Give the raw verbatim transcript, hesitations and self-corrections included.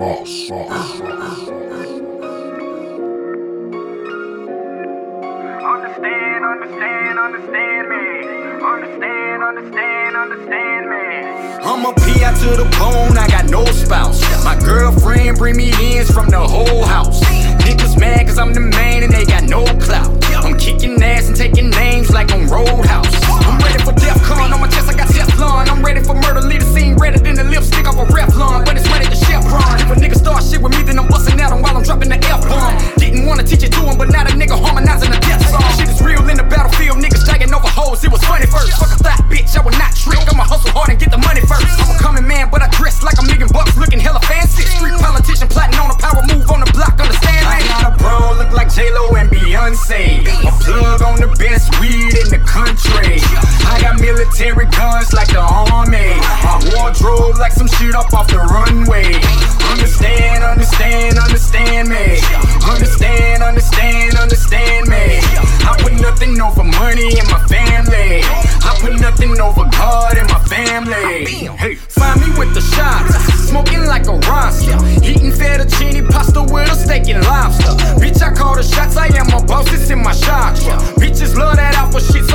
boss, boss. Understand, understand, understand me. Understand, understand, understand me. I'm a P out to the bone, I got no spouse. My girlfriend bring me ends from the whole house. Niggas mad cause I'm the man and they got no clout. I'm kicking ass and taking names like on Roadhouse. I'm ready for DEFCON, on my chest I got Teflon. I'm ready for murder, lead a scene redder than the lipstick off a Revlon. But it's ready to Chevron. If a nigga start shit with me, then I'm busting at him while I'm dropping the F-bomb. Didn't wanna teach it to him, but now the nigga harmonizing the death song. Shit is real in the battlefield, niggas dragging over hoes. It was funny first. Fuck a fat bitch, I will not trick. I'ma hustle hard and get the money first. I'm a coming man, but I dress like a million bucks, looking hella fancy. Street politician plotting on a power move on the block, understand me? I got a bro, look like J-Lo and Beyonce. A plug on the best weed in the country. I got military guns like the army. My wardrobe like some shit up off the runway. Understand, understand, understand me. Understand, understand, understand me. I put nothing over money in my family. I put nothing over God in my family. Hey, find me with the shots, smoking like a roster, eating fettuccine pasta with a steak and lobster. Bitch, I call the shots, I am a boss, it's in my chakra. Bitches love that alpha shit,